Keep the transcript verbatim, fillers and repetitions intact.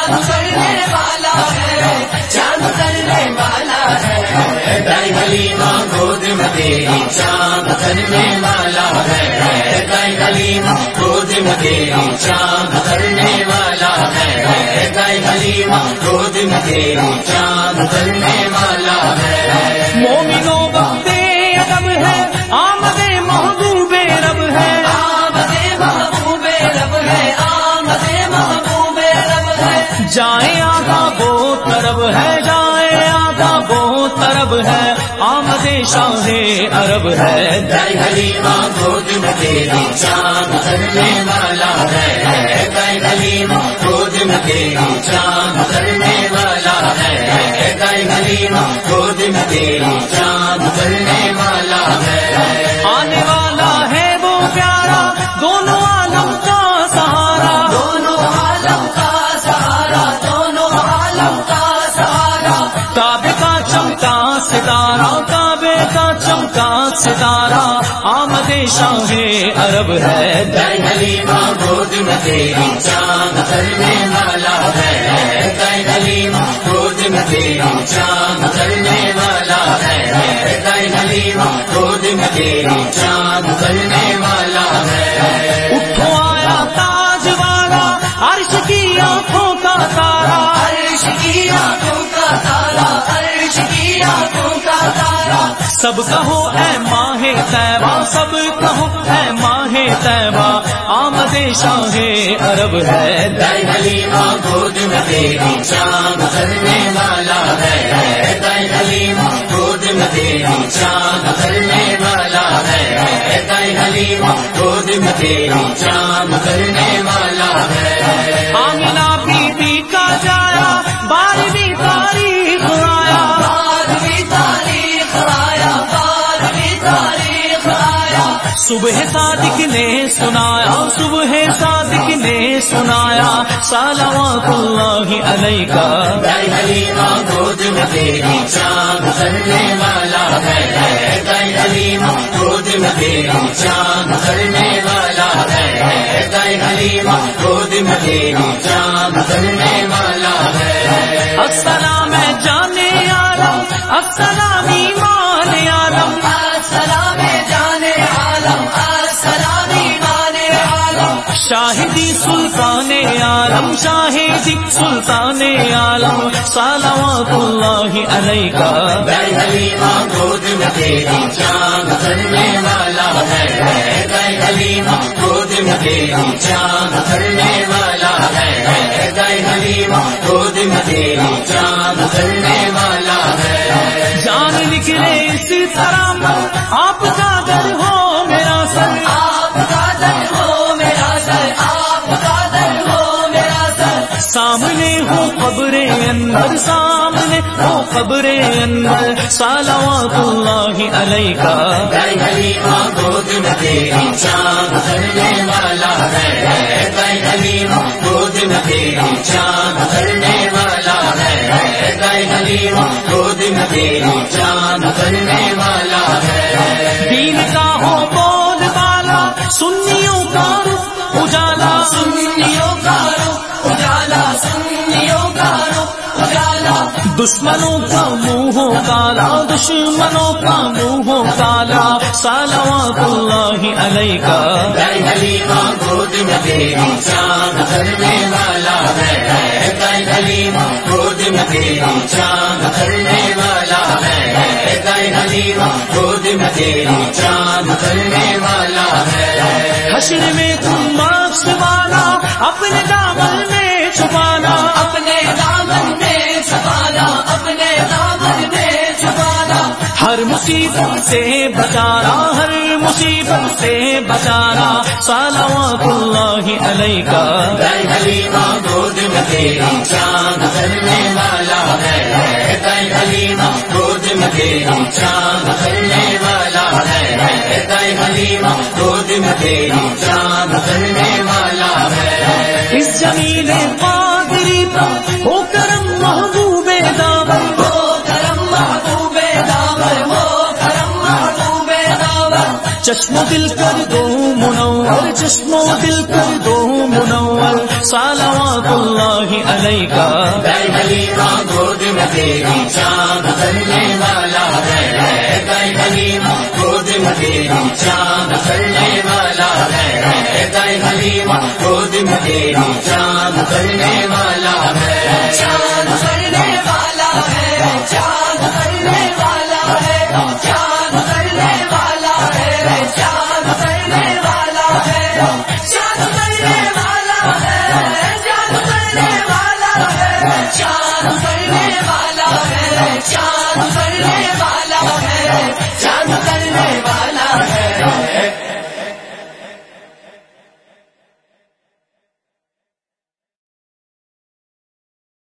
کرنے والا ہے، چاند کرنے والا ہے، دائی حلیمہ گود میں تیری چاند کرنے والا ہے، دائی حلیمہ گود میں تیری چاند کرنے والا ہے، دائی حلیمہ گود میں تیری چاند کرنے والا ہے۔ مومنوں وقت ادب ہے، آمد محبوب رب ہے، آمد محبوب رب ہے، آمد محبوب رب ہے، جائے آگا وہ طرب ہے، جائے آگا وہ طرب ہے، آمد شاہ عرب ہے۔ دائی حلیمہ گود میں تیری چاند کرنے والا ہے، دائی حلیمہ گود میں تیری چاند کرنے والا ہے، دائی حلیمہ گود میں تیری چاند کرنے والا ہے۔ آنے والا ہے وہ پیارا دونوں عالم کا سہارا، دونوں عالم کا سہارا، دونوں عالم کا سہارا، کعبے کا چمکا ستارہ، کعبے کا چمکا ستارہ، آمد شاہ عرب ہے۔ دائی حلیمہ گود میں تیری چاند کرنے والا ہے، دائی حلیمہ گود میں تیری چاند کرنے والا ہے، دائی حلیمہ گود میں تیری چاند کرنے والا ہے۔ اٹھو آیا تاج والا عرش کی آنکھوں کا تارا، عرش کی آنکھوں کا تارا، عرش کی آنکھوں کا تارا، سب کہو اے ماہ طیبہ، سب کہو اے ماہ طیبہ، آمد شاہ عرب ہے۔ دائی حلیمہ گود میں تیری چاند کرنے والا ہے، دائی حلیمہ گود میں تیری چاند کرنے والا ہے، دائی حلیمہ گود میں تیری چاند کرنے والا ہے۔ آمنہ بی بی کا جایا بارہویں تاریخ آیا، بارہویں تاریخ آیا، بارہویں تاریخ آیا، صبح صادق نے سنایا، صبح صادق نے سنایا، صلوات اللہ علیہ کا۔ دائی حلیمہ گود میں تیری چاند کرنے والا ہے، دائی حلیمہ گود میں تیری چاند کرنے والا ہے، دائی حلیمہ گود میں تیری چاند کرنے والا ہے۔ السلام ہے جانے عالم، السلام ایمان عالم، السلام جانے عالم، السلام ایمان عالم، شاہدی سلطان عالم، شاہدی سلطان عالم، صلوات اللہ علیہ کا۔ دائی حلیمہ گود میں تیری چاند کرنے والا ہے، دائی حلیمہ گود میں تیری چاند کرنے والا ہے، دائی حلیمہ گود میں تیری چاند کرنے والا ہے۔ جان نکلے اسی طرح من، آپ کا در ہو میرا سر، آپ کا در ہو میرا سر، آپ کا در ہو میرا سر، سامنے ہو قبر اندر، سامنے ہو قبر اندر، صلوات اللہ علیہ کا۔ دائی حلیمہ گود میں تیری چاند کرنے والا ہے، دائی حلیمہ گود میں تیری چاند کرنے والا ہے، دائی حلیمہ گود میں تیری چاند کرنے والا ہے۔ دین کا ہو بول بالا، سنیوں کا رخ اجالا، سنیوں کا رخ اجالا، سنیوں کا رخ اجالا، دشمنوں کا منہ ہو کالا، دشمنوں کا منہ ہو کالا، صلوات اللہ علیہ کا۔ دائی حلیمہ گود میں تیری چاند کرنے والا ہے، دائی حلیمہ گود میں تیری چاند کرنے والا ہے، دائی حلیمہ گود میں تیری چاند کرنے والا ہے۔ حشر میں تم معاش والا، اپنے دامن میں چھپانا، اپنے دامن میں چھپانا، اپنے دامن میں چھپانا، ہر مصیبت سے بچانا، ہر مصیبت سے بچانا، صلوات اللہ علیہ کا۔ دائی حلیمہ گود میں تیری چاند کرنے والا ہے، دائی حلیمہ گود میں تیری چاند کرنے والا ہے، دائی حلیمہ گود میں تیری چاند کرنے والا ہے۔ اس جمیل قادری پر ہو کرم محبوب داور، ہو کرم محبوب داور، ہو کرم محبوب داور، چشم و دل کر دو منور، چشم و دل کر دو منور، صلوات اللہ علیکہ. دائی حلیمہ گود میں تیری چاند کرنے والا ہے. دائی حلیمہ گود میں تیری چاند کرنے والا ہے. دائی حلیمہ گود میں تیری چاند کرنے والا ہے.